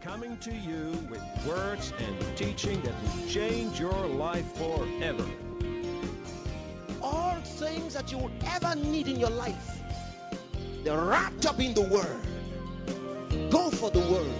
coming to you with words and teaching that will change your life forever. All things that you would ever need in your life, they're wrapped up in the Word. Go for the Word.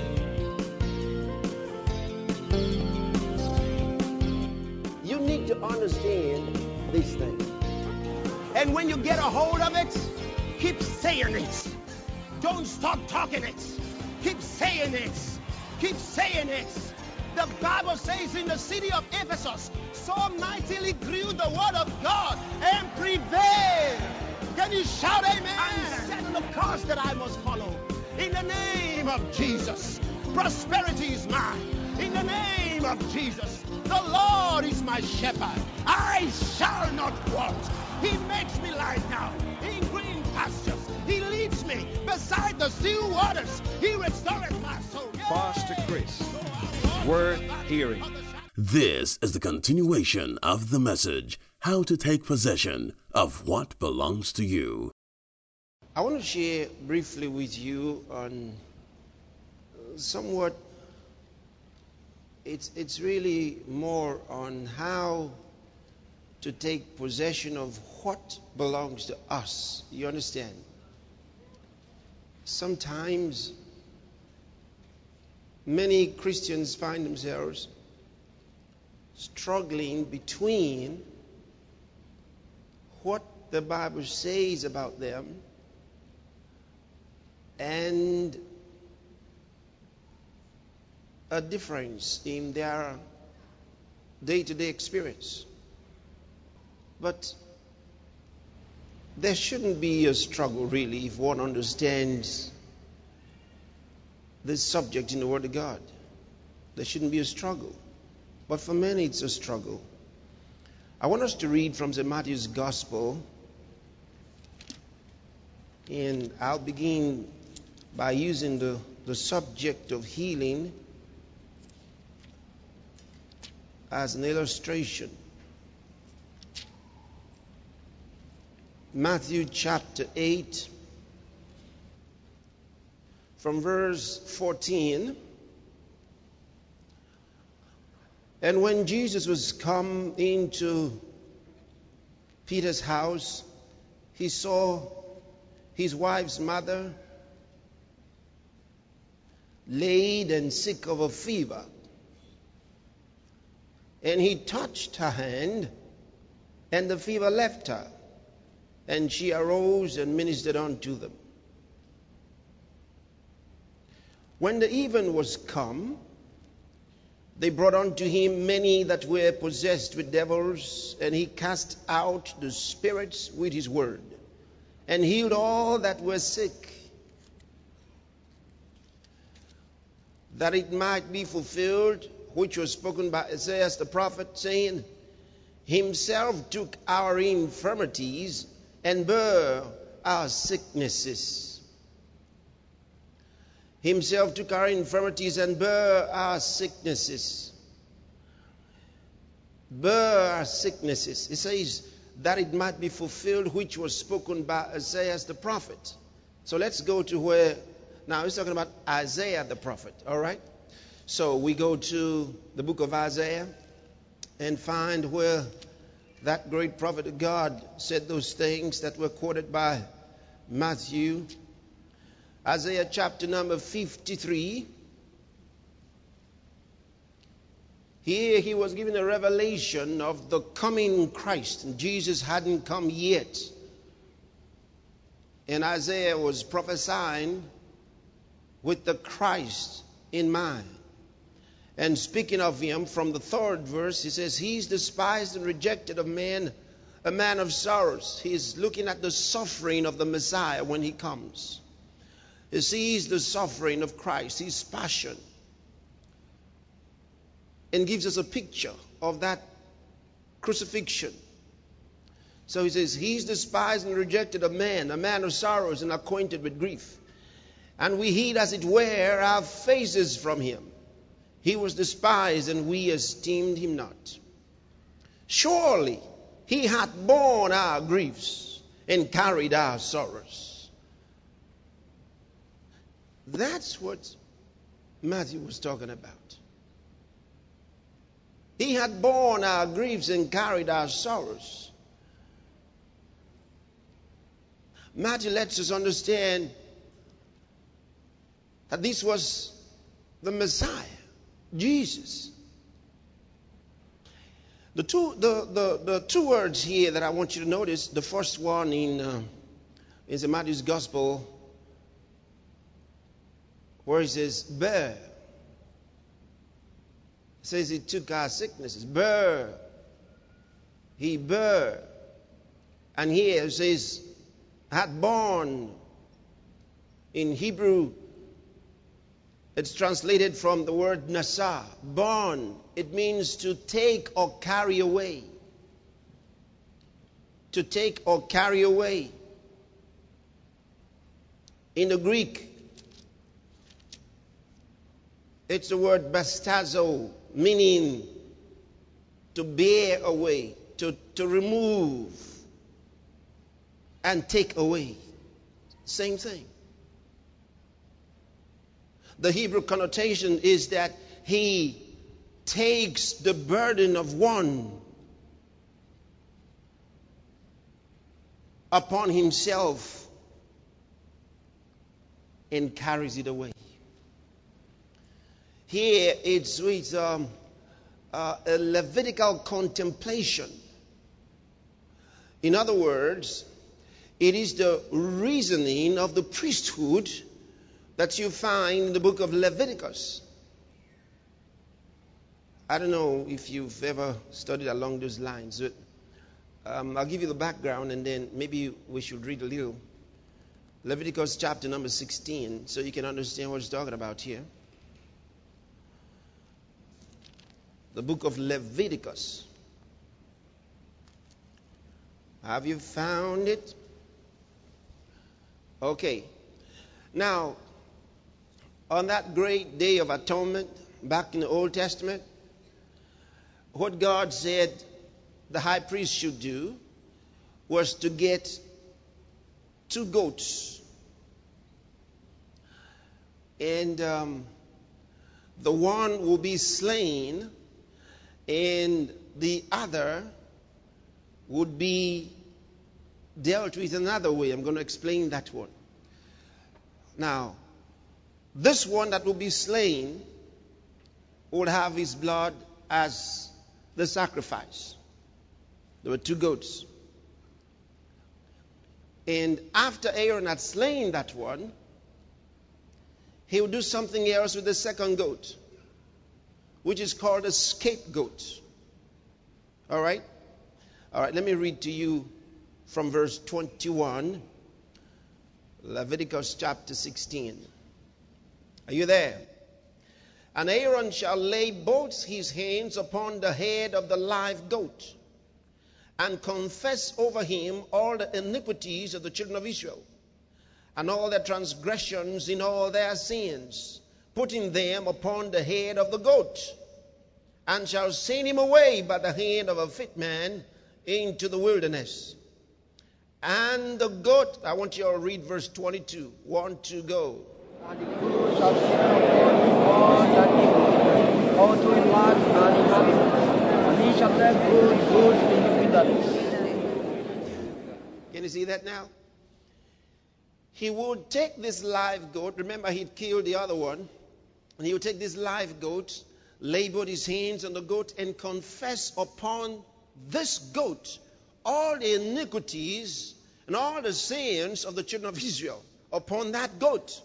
You need to understand these things. And when you get a hold of it, keep saying it. Don't stop talking it. Keep saying it. Keep saying it. The Bible says in the city of Ephesus, so mightily grew the word of God and prevailed. Can you shout amen? I'm setting the course that I must follow. In the name of Jesus, prosperity is mine. In the name of Jesus, the Lord is my shepherd. I shall not want. He makes me lie down in green pastures. He leads me beside the still waters. He restores my soul. Pastor Chris, worth hearing. This is the continuation of the message, How to Take Possession of What Belongs to You. I want to share briefly with you on somewhat, it's really more on how to take possession of what belongs to us. You understand? Sometimes many Christians find themselves struggling between what the Bible says about them and a difference in their day-to-day experience. But there shouldn't be a struggle, really, if one understands this subject in the Word of God. There shouldn't be a struggle. But for many, it's a struggle. I want us to read from St. Matthew's Gospel. And I'll begin by using the subject of healing as an illustration. Matthew chapter 8, from verse 14. And when Jesus was come into Peter's house, he saw his wife's mother laid and sick of a fever. And he touched her hand, and the fever left her. And she arose and ministered unto them. When the even was come, they brought unto him many that were possessed with devils, and he cast out the spirits with his word, and healed all that were sick, that it might be fulfilled, which was spoken by Isaiah the prophet, saying, Himself took our infirmities and bare our sicknesses. Himself took our infirmities and bare our sicknesses. Bare our sicknesses. It says that it might be fulfilled, which was spoken by Isaiah the prophet. So let's go to where, now he's talking about Isaiah the prophet, all right? So we go to the book of Isaiah and find where that great prophet of God said those things that were quoted by Matthew. Isaiah chapter number 53. Here he was given a revelation of the coming Christ. And Jesus hadn't come yet. And Isaiah was prophesying with the Christ in mind. And speaking of him, from the 3rd verse, he says, He's despised and rejected of men, a man of sorrows. He's looking at the suffering of the Messiah when he comes. He sees the suffering of Christ, his passion, and gives us a picture of that crucifixion. So he says, He's despised and rejected of men, a man of sorrows and acquainted with grief. And we hid, as it were, our faces from him. He was despised, and we esteemed him not. Surely he hath borne our griefs and carried our sorrows. That's what Matthew was talking about. He had borne our griefs and carried our sorrows. Matthew lets us understand that this was the Messiah, Jesus. The two words here that I want you to notice, the first one is in Matthew's Gospel, where he says, bear. It says he took our sicknesses. Bear. He bare. And here it says, had borne. In Hebrew, it's translated from the word nasa, borne. It means to take or carry away. To take or carry away. In the Greek, it's the word bastazo, meaning to bear away, to remove and take away. Same thing. The Hebrew connotation is that he takes the burden of one upon himself and carries it away. Here it's with a Levitical contemplation. In other words, it is the reasoning of the priesthood that you find in the book of Leviticus. I don't know if you've ever studied along those lines. I'll give you the background and then maybe we should read a little. Leviticus chapter number 16, so you can understand what it's talking about here. The book of Leviticus. Have you found it? Okay. Now, on that great day of atonement, back in the Old Testament, what God said the high priest should do was to get 2 goats. And the one will be slain, and the other would be dealt with another way. I'm going to explain that one. Now, this one that will be slain would have his blood as the sacrifice. There were 2 goats. And after Aaron had slain that one, he would do something else with the second goat, which is called a scapegoat. All right? All right, let me read to you from verse 21, Leviticus chapter 16. Are you there? And Aaron shall lay both his hands upon the head of the live goat and confess over him all the iniquities of the children of Israel and all their transgressions in all their sins, putting them upon the head of the goat, and shall send him away by the hand of a fit man into the wilderness. And the goat, I want you to read verse 22. 1, 2, go. And the goat shall stand upon that hill, also in land and inhabitants, and he shall let good in the wilderness. Can you see that now? He would take this live goat. Remember, he'd killed the other one. And he would take this live goat, lay both his hands on the goat, and confess upon this goat all the iniquities and all the sins of the children of Israel upon that goat.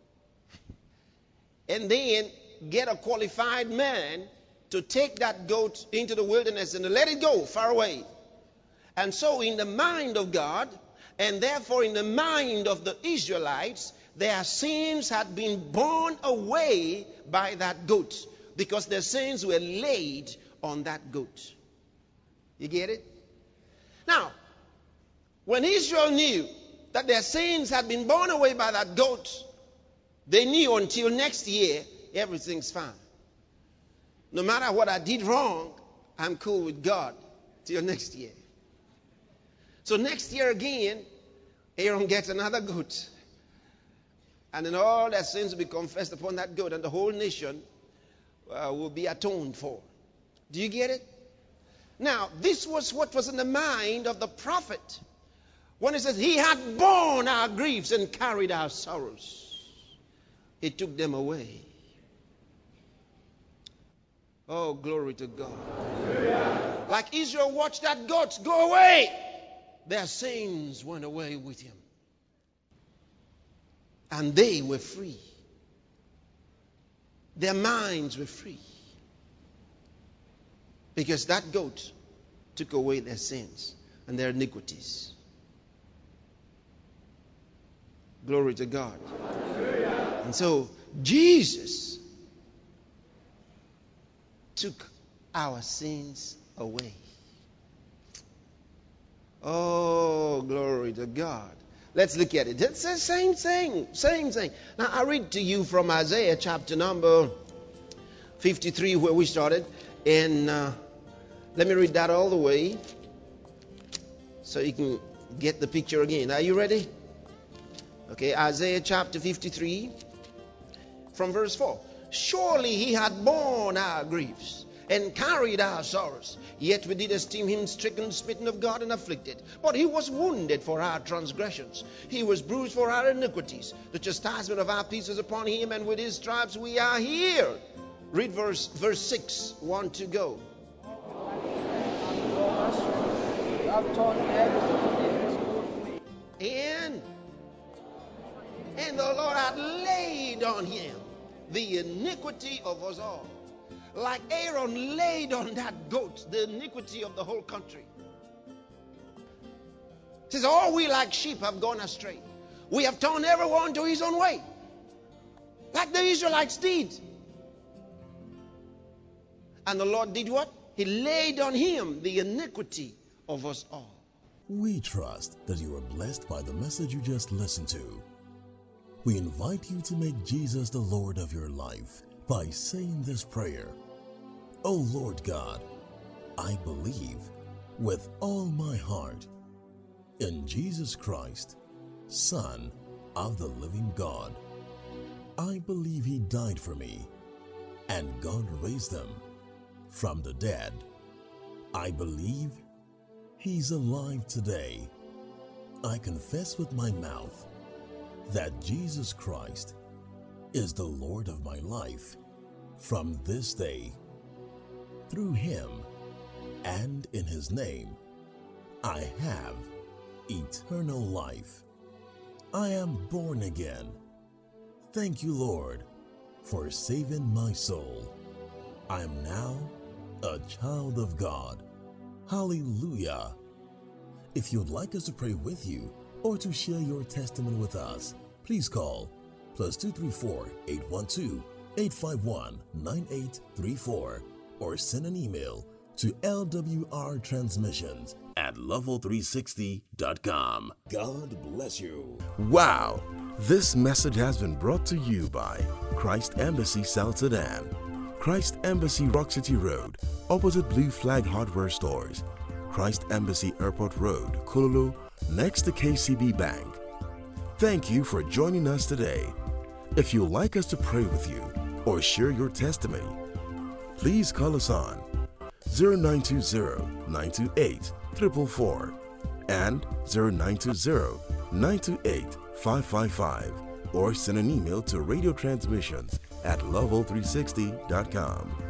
And then get a qualified man to take that goat into the wilderness and to let it go far away. And so in the mind of God, and therefore in the mind of the Israelites, their sins had been borne away by that goat, because their sins were laid on that goat. You get it? Now, when Israel knew that their sins had been borne away by that goat, they knew until next year, everything's fine. No matter what I did wrong, I'm cool with God till next year. So next year again, Aaron gets another goat. And then all their sins will be confessed upon that goat, and the whole nation will be atoned for. Do you get it? Now, this was what was in the mind of the prophet when he says, he had borne our griefs and carried our sorrows. He took them away. Oh, glory to God. Yeah. Like Israel watched that goat go away, their sins went away with him. And they were free. Their minds were free. Because that goat took away their sins and their iniquities. Glory to God. And so Jesus took our sins away. Oh, glory to God. Let's look at it. It's the same thing. Now, I read to you from Isaiah chapter number 53, where we started. And let me read that all the way so you can get the picture again. Are you ready? Okay, Isaiah chapter 53 from verse 4. Surely he had borne our griefs and carried our sorrows. Yet we did esteem him stricken, smitten of God, and afflicted. But he was wounded for our transgressions. He was bruised for our iniquities. The chastisement of our peace is upon him, and with his stripes we are healed. Read verse 6. 1 to go. And the Lord had laid on him the iniquity of us all. Like Aaron laid on that goat the iniquity of the whole country. It says, all we like sheep have gone astray. We have turned everyone to his own way. Like the Israelites did. And the Lord did what? He laid on him the iniquity of us all. We trust that you are blessed by the message you just listened to. We invite you to make Jesus the Lord of your life by saying this prayer. Oh Lord God, I believe with all my heart in Jesus Christ, Son of the living God. I believe he died for me and God raised him from the dead. I believe he's alive today. I confess with my mouth that Jesus Christ is the Lord of my life from this day. Through him and in his name, I have eternal life. I am born again. Thank you, Lord, for saving my soul. I am now a child of God. Hallelujah. If you'd like us to pray with you or to share your testimony with us, please call +234 812 851 9834 or send an email to lwrtransmissions@level360.com. God bless you. Wow! This message has been brought to you by Christ Embassy South Sudan. Christ Embassy Rock City Road, opposite Blue Flag Hardware Stores. Christ Embassy Airport Road, Kololo, next to KCB Bank. Thank you for joining us today. If you'd like us to pray with you or share your testimony, please call us on 0920-928-444 and 0920-928-555 or send an email to radiotransmissions@level360.com.